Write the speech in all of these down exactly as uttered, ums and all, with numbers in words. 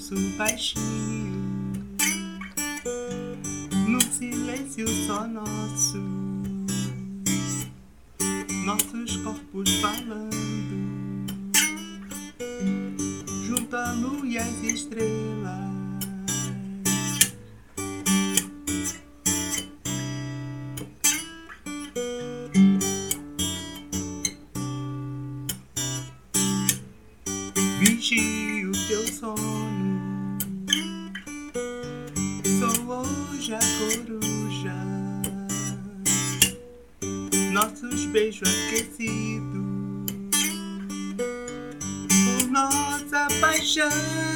pulso baixinho, num silêncio só nosso, nossos corpos falando, junto à lua e às estrelas. Vigio teu sono, sou hoje a coruja, nossos beijos aquecidos por nossa paixão.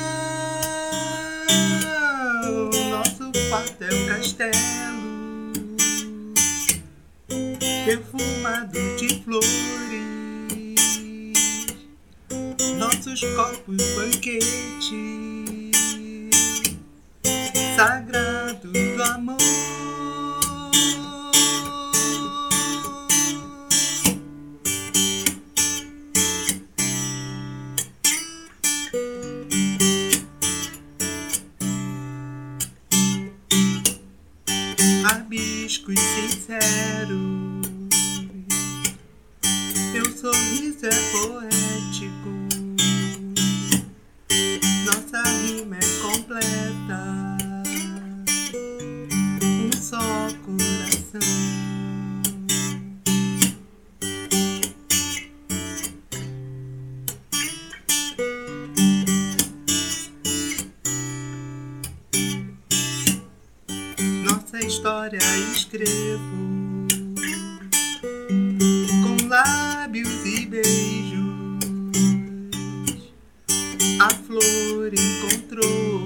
Nosso quarto é um castelo perfumado de flores, nossos corpos banquete sagrado do amor. Rabiscos sinceros, teu sorriso é poético, nossa rima é completa, um só coração. Nossa história escrevo com lábios e beijos. A flor encontrou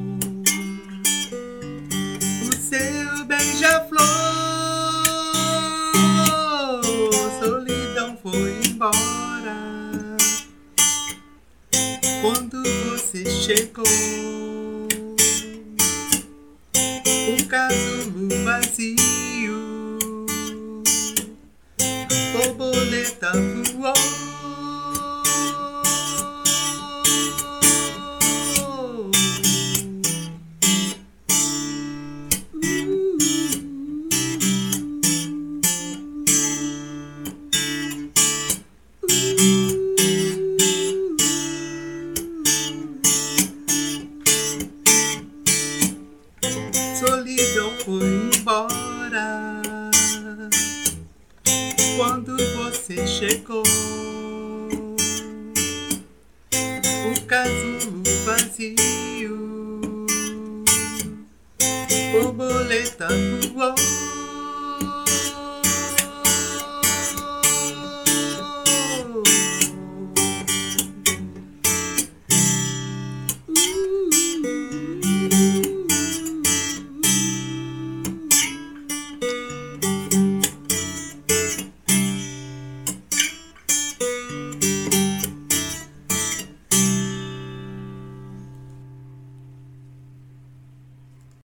o seu beija-flor. Solidão foi embora quando você chegou. O casulo vazio, borboleta voou. Solidão foi embora quando você chegou. O casulo vazio,